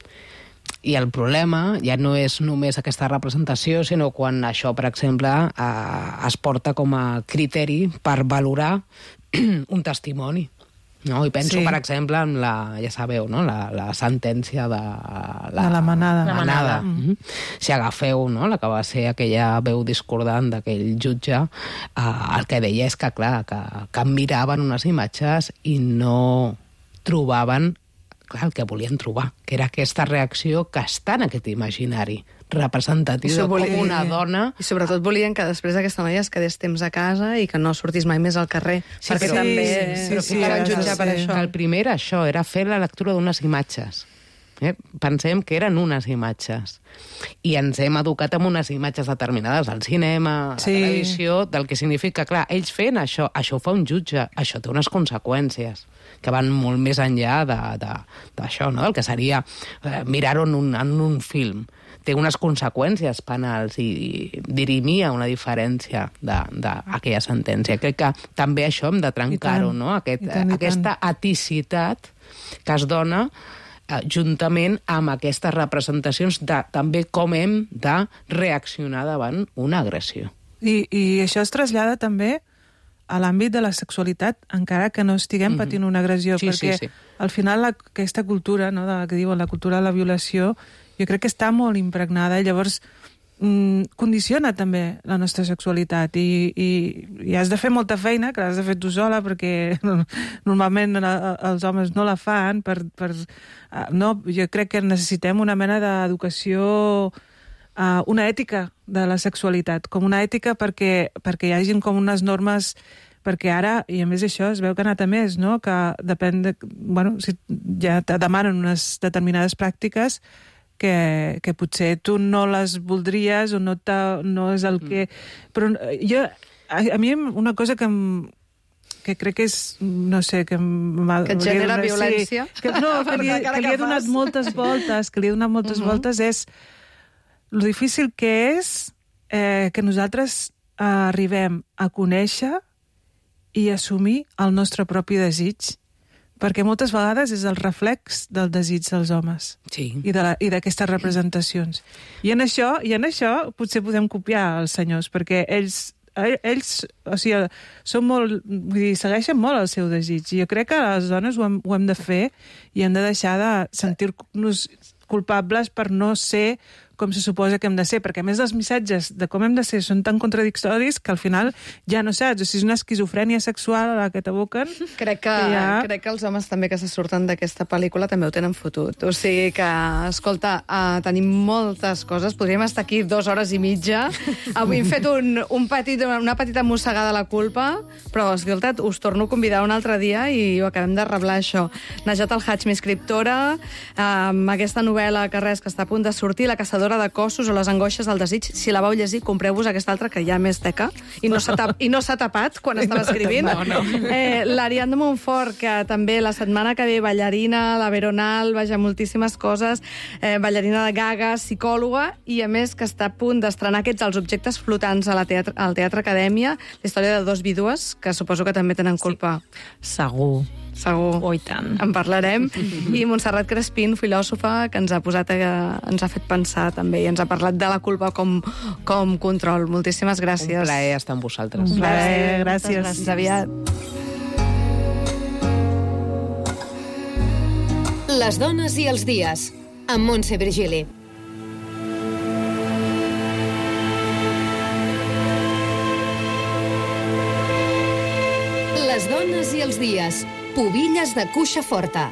I el problema ja no és només aquesta representació, sinó quan això, per exemple, eh, es porta com a criteri per valorar un testimoni. No? I penso, sí. per exemple, en la, ja sabeu, no? la, la sentència de la, de la manada. La manada. Mm. Mm-hmm. Si agafeu, no? la que va ser aquella veu discordant d'aquell jutge, eh, el que deia és que, clar, que, que miraven unes imatges i no trobaven clar, el que volien trobar, que era aquesta reacció que està en aquest imaginari representatiu de com una dona... I sobretot volien que després aquesta noia es quedés temps a casa i que no sortís mai més al carrer, sí, perquè però, també sí, sí, sí, la van sí, jutjar sí, per això. Que el primer era això, era fer la lectura d'unes imatges. Eh? Pensem que eren unes imatges. I ens hem educat amb unes imatges determinades al cinema, a sí. la televisió, del que significa, clar, ells fent això, això ho fa un jutge, això té unes conseqüències que van molt més enllà d'això, no? Del que seria eh, mirar-ho en, un, en un film. Té unes conseqüències penals i dirimia una diferència d'aquella sentència. Crec que també això hem de trencar-ho, no? Aquest, tant, aquesta eticitat que es dona eh, juntament amb aquestes representacions de també com hem de reaccionar davant una agressió. I, i això es trasllada també a l'àmbit de la sexualitat, encara que no estiguem mm-hmm. patint una agressió, sí, perquè sí, sí. al final la, aquesta cultura, no, de la que diuen la cultura de la violació, jo crec que està molt impregnada i llavors mm, condiciona també la nostra sexualitat i, i, i has de fer molta feina, que l'has de fer tu sola, perquè normalment els homes no la fan. Per, per, no, jo crec que necessitem una mena d'educació, uh, una ètica de la sexualitat, com una ètica perquè, perquè hi hagin com unes normes, perquè ara, i a més això, es veu que ha anat a més, no? Que depèn de... Bueno, si ja te demanen unes determinades pràctiques que, que potser tu no les voldries o no, no és el que... Però jo, a, a mi una cosa que em, que crec que és, no sé, que... Que et genera donat, violència. Sí, que, no, que li, que li he donat moltes voltes, que li he donat moltes uh -huh. voltes, és lo difícil que és eh, que nosaltres eh, arribem a conèixer i assumir el nostre propi desig, perquè moltes vegades és el reflex del desig dels homes Sí. i d'aquestes representacions. I en això, i en això potser podem copiar els senyors, perquè ells ells, o sigui, són molt, vull dir, segueixen molt el seu desig. I jo crec que les dones ho hem, ho hem de fer i hem de deixar de sentir-nos culpables per no ser com se suposa que hem de ser, perquè a més els missatges de com hem de ser són tan contradictoris que al final ja no saps, o sigui, és una esquizofrènia sexual a la que t'aboquen. Crec que, que ja... crec que els homes també que se surten d'aquesta pel·lícula també ho tenen fotut. O sigui que, escolta, uh, tenim moltes coses, podríem estar aquí dues hores i mitja. Avui hem fet un, un petit, una petita mossegada a la culpa, però, escolta, us torno a convidar un altre dia i ho acabem de reblar, això. Najat El-Hajmi, escriptora, amb aquesta novel·la que res, que està a punt de sortir, La caçadora de cossos o Les angoixes del desig. Si la vau llegir, compreu-vos aquesta altra, que hi ha més teca, i no s'ha tap, i no s'ha tapat quan estava escrivint. No, no. Eh, L'Ariadna de Montfort, que també la setmana que ve, ballarina, la Veronal, vaja, moltíssimes coses, eh, ballarina de Gaga, psicòloga, i a més que està a punt d'estrenar aquests Els objectes flotants a la teatre, al Teatre Acadèmia, la història de dos vídues, que suposo que també tenen culpa. Sí. Segur. Segur. Oh, i tant. En parlarem. I Montserrat Crespín, filòsofa, que ens ha posat a, ens ha fet pensar també i ens ha parlat de la culpa com, com control. Moltíssimes gràcies. Un plaer estar amb vosaltres. Un plaer, gràcies. Fins aviat. Les dones i els dies, amb Montse Virgili. Les dones i els dies, Pubilles de cuixa forta.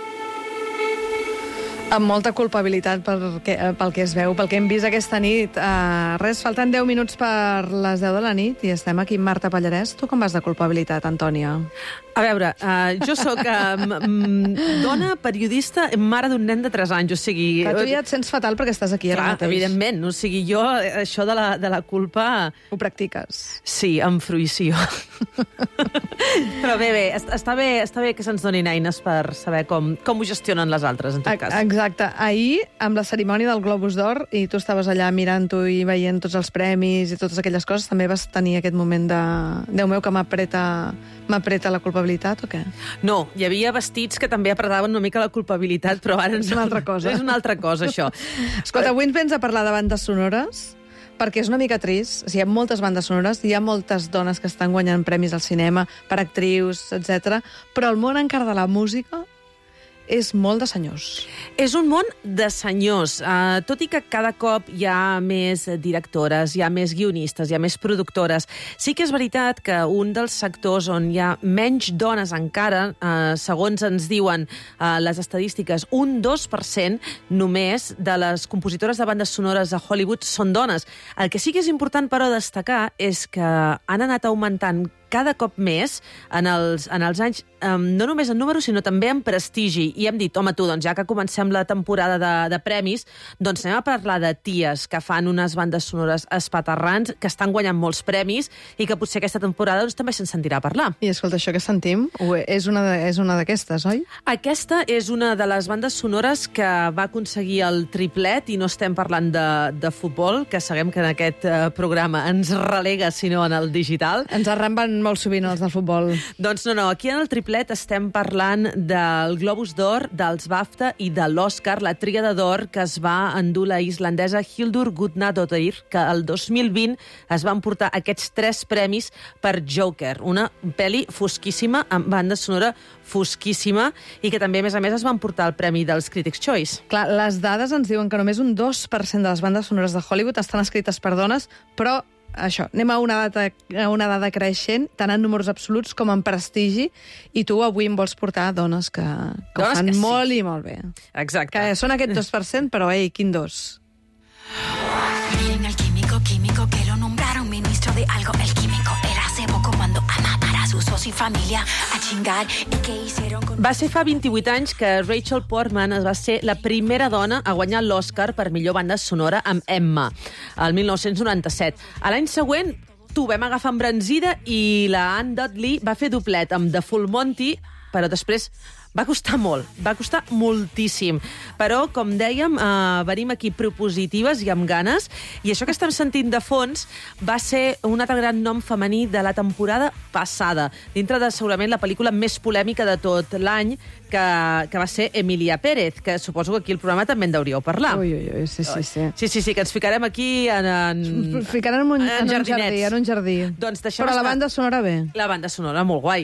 Amb molta culpabilitat pel que, pel que es veu, pel que hem vist aquesta nit. Uh, res, falten deu minuts per les deu de la nit i estem aquí amb Marta Pallarès. Tu com vas de culpabilitat, Antònia? A veure, uh, jo sóc uh, dona, periodista, mare d'un nen de tres anys, o sigui... Que tu ja et sents fatal perquè estàs aquí ara Clar, mateix. evidentment, o sigui, jo això de la, de la culpa... Ho practiques. Sí, amb fruïció. Però bé, bé, està bé, està bé que se'ns donin eines per saber com, com ho gestionen les altres, en tot cas. Exacte. Ahir, amb la cerimònia del Globus d'Or, i tu estaves allà mirant-ho i veient tots els premis i totes aquelles coses, també vas tenir aquest moment de... Déu meu, que m'apreta m'apreta la culpabilitat o què? No, hi havia vestits que també apretaven una mica la culpabilitat, però ara... És una altra cosa. És una altra cosa, això. Escolta, avui ens vens a parlar de bandes sonores, perquè és una mica trist. O sigui, hi ha moltes bandes sonores, hi ha moltes dones que estan guanyant premis al cinema per actrius, etcètera, però el món encara de la música és molt de senyors. És un món de senyors. Uh, tot i que cada cop hi ha més directores, hi ha més guionistes, hi ha més productores, sí que és veritat que un dels sectors on hi ha menys dones encara, uh, segons ens diuen uh, les estadístiques, un dos per cent només de les compositores de bandes sonores a Hollywood són dones. El que sí que és important, però, destacar és que han anat augmentant cada cop més en els, en els anys, um, no només en números, sinó també en prestigi. I hem dit, home, tu, doncs ja que comencem la temporada de, de premis, doncs anem a parlar de ties que fan unes bandes sonores espaterrants, que estan guanyant molts premis i que potser aquesta temporada doncs, també se'n sentirà parlar. I escolta, això que sentim és una de, és una d'aquestes, oi? Aquesta és una de les bandes sonores que va aconseguir el triplet, i no estem parlant de, de futbol, que sabem que en aquest uh, programa ens relega, sinó en el digital. Ens arramben molt sovint els del futbol. Doncs no, no, aquí en el triplet estem parlant del Globus d'Or, dels BAFTA i de l'Oscar, la tríada d'or que es va endur la islandesa Hildur Guðnadóttir, que el dos mil vint es van portar aquests tres premis per Joker, una pel·li fosquíssima, amb banda sonora fosquíssima, i que també, a més a més, es van portar el premi dels Critics' Choice. Clar, les dades ens diuen que només un dos per cent de les bandes sonores de Hollywood estan escrites per dones, però això, anem a una data, a una dada creixent, tant en números absoluts com en prestigi, i tu avui em vols portar dones que, que dones ho fan que sí. molt i molt bé. Exacte. Que són aquest dos per cent, però ei, quin dos? Miren al químico ingeniero químico que lo nombraron ministro de algo, el químico. Era hace poco cuando a matar a sus socios y familia, a chingar. ¿Y qué hicieron con... Va ser fa vint-i-vuit anys que Rachel Portman es va ser la primera dona a guanyar l'Oscar per millor banda sonora amb Emma, el mil nou-cents noranta-set. A l'any següent, tu vam agafar embranzida i la Anne Dudley va fer doblet amb The Full Monty, però després va costar molt, va costar moltíssim. Però, com dèiem, eh, venim aquí propositives i amb ganes, i això que estem sentint de fons va ser un altre gran nom femení de la temporada passada, dintre de segurament la pel·lícula més polèmica de tot l'any, que, que va ser Emilia Pérez, que suposo que aquí al programa també en deuríeu parlar. Ui, ui, ui, sí, sí, sí. Sí, sí, sí, que ens ficarem aquí en... en... Ficarem en un, en, en un jardí, en un jardí. Doncs deixem Però la estar. banda sonora bé. La banda sonora, molt guai.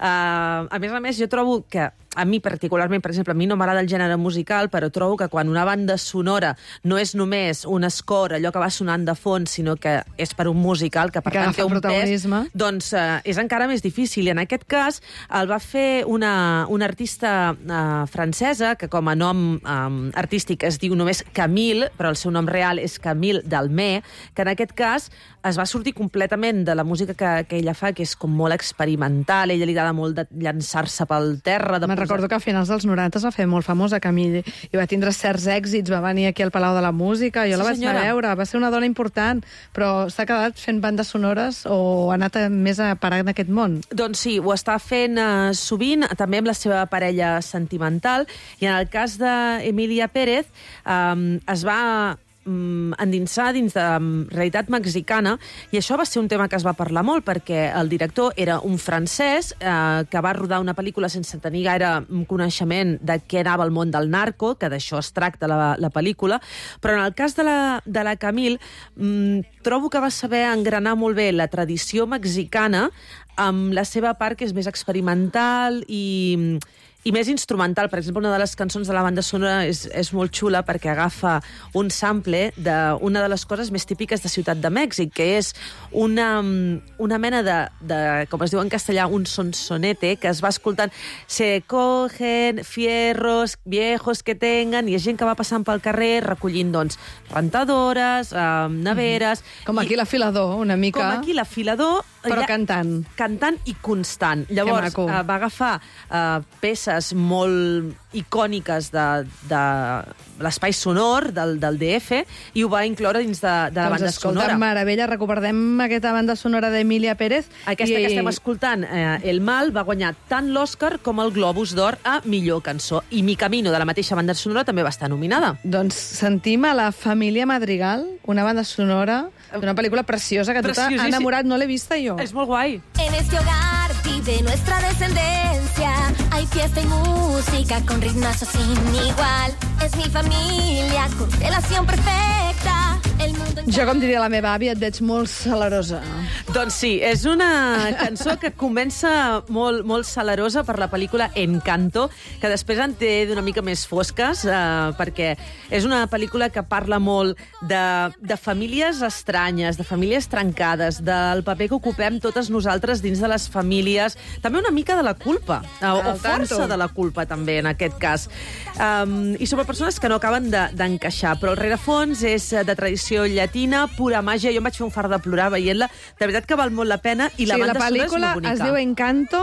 Uh, a més a més, jo trobo que a mi particularment, per exemple, a mi no m'agrada el gènere musical, però trobo que quan una banda sonora no és només un score, allò que va sonant de fons, sinó que és per un musical, que per que tant té un pes, protagonisme. doncs uh, és encara més difícil. I en aquest cas el va fer una, una artista uh, francesa, que com a nom um, artístic es diu només Camille, però el seu nom real és Camille Dalmé, que en aquest cas es va sortir completament de la música que, que ella fa, que és com molt experimental, a ella li agrada molt de llançar-se pel terra, de Me'n recordo que a finals dels noranta es va fer molt famosa Camille i va tindre certs èxits, va venir aquí al Palau de la Música, jo Sí, la vaig anar senyora. a veure, va ser una dona important, però s'ha quedat fent bandes sonores o ha anat a, més a parar en aquest món. Doncs sí, ho està fent uh, sovint, també amb la seva parella sentimental, i en el cas d'Emilia Pérez um, es va um, endinsar dins de um, realitat mexicana, i això va ser un tema que es va parlar molt, perquè el director era un francès eh, que va rodar una pel·lícula sense tenir gaire coneixement de què anava el món del narco, que d'això es tracta la, la pel·lícula, però en el cas de la, de la Camille, um, trobo que va saber engranar molt bé la tradició mexicana amb la seva part que és més experimental i, i més instrumental. Per exemple, una de les cançons de la banda sonora és, és molt xula perquè agafa un sample d'una de les coses més típiques de Ciutat de Mèxic, que és una, una mena de, de, com es diu en castellà, un sonsonete, que es va escoltant se cogen fierros viejos que tengan, i és gent que va passant pel carrer recollint, doncs, rentadores, eh, neveres... Com aquí l'afilador, una mica. Com aquí l'afilador... Però ja- cantant. cantant i constant. Llavors, maco. eh, va agafar eh, peces molt icòniques de, de l'espai sonor del, del D F i ho va incloure dins de, de la Doncs banda escolta, sonora. meravella, recordem aquesta banda sonora d'Emilia Pérez. Aquesta i... que estem escoltant, eh, El Mal, va guanyar tant l'Oscar com el Globus d'Or a millor cançó. I Mi Camino, de la mateixa banda sonora, també va estar nominada. Doncs sentim a la Família Madrigal, una banda sonora d'una pel·lícula preciosa que a tu t'ha Preciosíssim. enamorat, no l'he vista jo. És molt guai. En este hogar vive nuestra descendencia. Hay fiesta y música con ritmazo sin igual. Es mi familia, constelación perfecta. El mundo en Jo, com diria la meva àvia, et veig molt salarosa. Doncs sí, és una cançó que comença molt, molt salarosa per la pel·lícula Encanto, que després en té d'una mica més fosques, eh, perquè és una pel·lícula que parla molt de, de famílies estranyes, de famílies trencades, del paper que ocupem totes nosaltres dins de les famílies, també una mica de la culpa, eh, o Al tanto. força de la culpa, també, en aquest cas. Um, I sobre persones que no acaben de- d'encaixar, però el rerefons és eh, de tradició llatina, pura màgia. Jo em vaig fer un fart de plorar veient-la. De veritat que val molt la pena, i la sí, banda la sonora és pel·lícula molt bonica. es diu Encanto,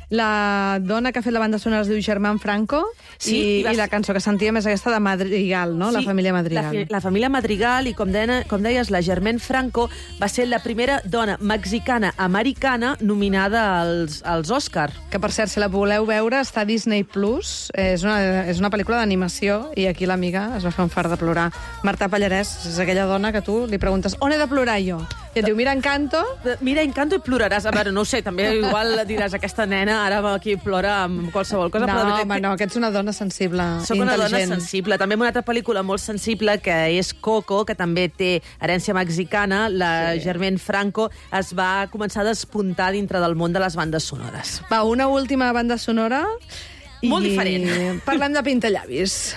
la dona que ha fet la banda sonora es diu Germán Franco, Sí, i, i va i la ser- cançó que sentíem és aquesta de Madrigal, no? La família Madrigal. La, fi- la família Madrigal, i com, deia, com deies, la Germaine Franco va ser la primera dona mexicana-americana nominada als, als Òscar. Que, per cert, si la voleu veure, està a Disney Plus. És una, és una pel·lícula d'animació i aquí l'amiga es va fer un fart de plorar. Marta Pallarès és aquella dona que tu li preguntes on he de plorar jo? I et diu, mira Encanto. Mira, Encanto, i ploraràs. A veure, no ho sé, també igual diràs aquesta nena ara aquí plora amb qualsevol cosa. No, però de veritat home, que- no, que ets una dona sensible, Soc una dona intel·ligent. sensible. També una altra pel·lícula molt sensible, que és Coco, que també té herència mexicana. La Sí. sí. Germaine Franco es va començar a despuntar dintre del món de les bandes sonores. Va, una última banda sonora. Molt i diferent. Parlem de pintallavis.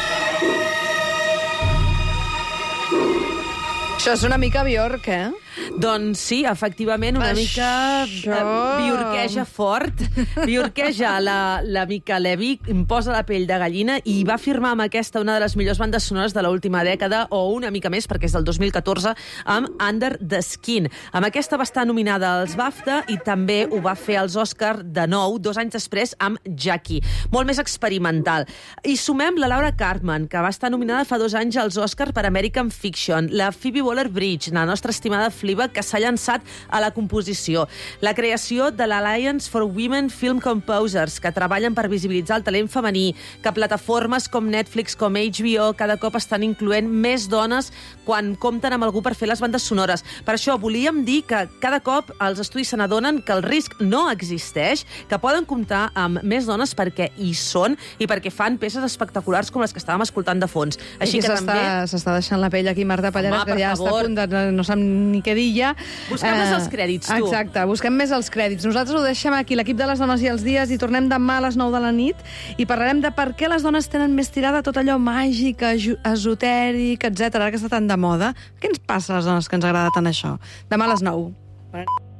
Això és una mica Bjork, eh? Doncs sí, efectivament, una mica Això... eh, biorqueja fort. Biorqueja la, la Mica Levi, em posa la pell de gallina i va firmar amb aquesta una de les millors bandes sonores de l'última dècada, o una mica més, perquè és del dos mil catorze, amb Under the Skin. Amb aquesta va estar nominada als BAFTA i també ho va fer als Oscar de nou, dos anys després, amb Jackie. Molt més experimental. I sumem la Laura Cartman, que va estar nominada fa dos anys als Oscar per American Fiction, la Phoebe Waller-Bridge, la nostra estimada Fleabag, que s'ha llançat a la composició, la creació de l'Alliance for Women Film Composers, que treballen per visibilitzar el talent femení, que plataformes com Netflix, com H B O, cada cop estan incloent més dones quan compten amb algú per fer les bandes sonores. Per això volíem dir que cada cop els estudis se n'adonen que el risc no existeix, que poden comptar amb més dones perquè hi són i perquè fan peces espectaculars com les que estàvem escoltant de fons. Així que també... S'està deixant la pell aquí Marta Pallarès, Home, que ja favor. està a punt de... no sap ni què dir ja. Busquem més els crèdits, tu. Exacte, busquem més els crèdits. Nosaltres ho deixem aquí, l'equip de les dones i els dies, i tornem demà a les nou de la nit i parlarem de per què les dones tenen més tirada tot allò màgic, esotèric, etcètera, ara que està tan de moda. Què ens passa a les dones que ens agrada tant això? Demà a les nou.